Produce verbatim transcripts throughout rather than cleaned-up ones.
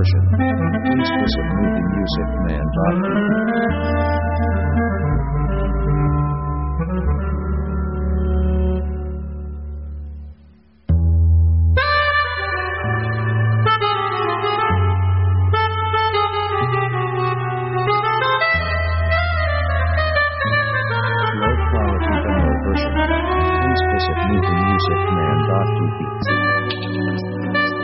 version. Please visit movie music man dot t v. Low quality demo version. Please visit movie music man dot t v.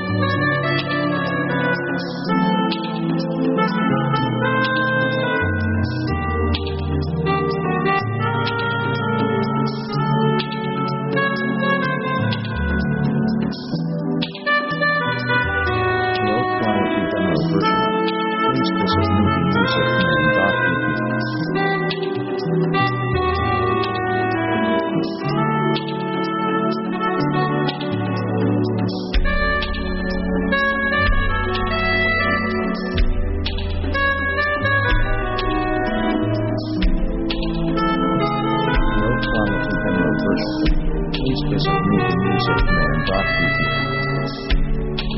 Low quality demo version. Please visit movie music man dot t v. Low quality demo version. Please visit movie music man dot t v.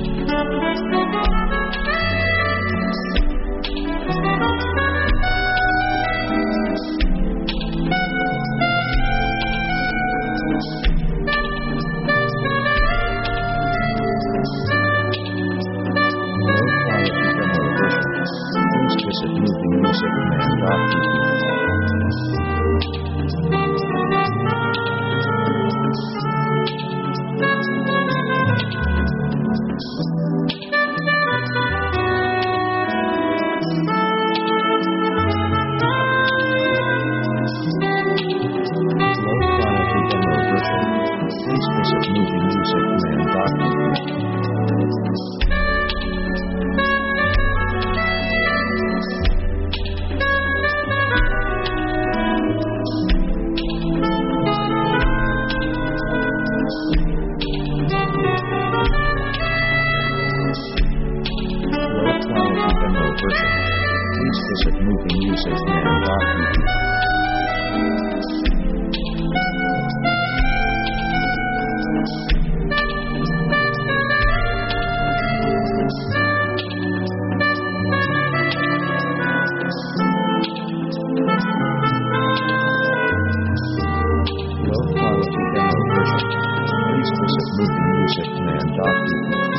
Low quality demo version. Please visit movie music man dot t v. Low quality demo version. Please visit movie music man dot t v. Low quality demo version. Please visit movie music man dot t v. Low quality demo version. Please visit movie music man dot t v.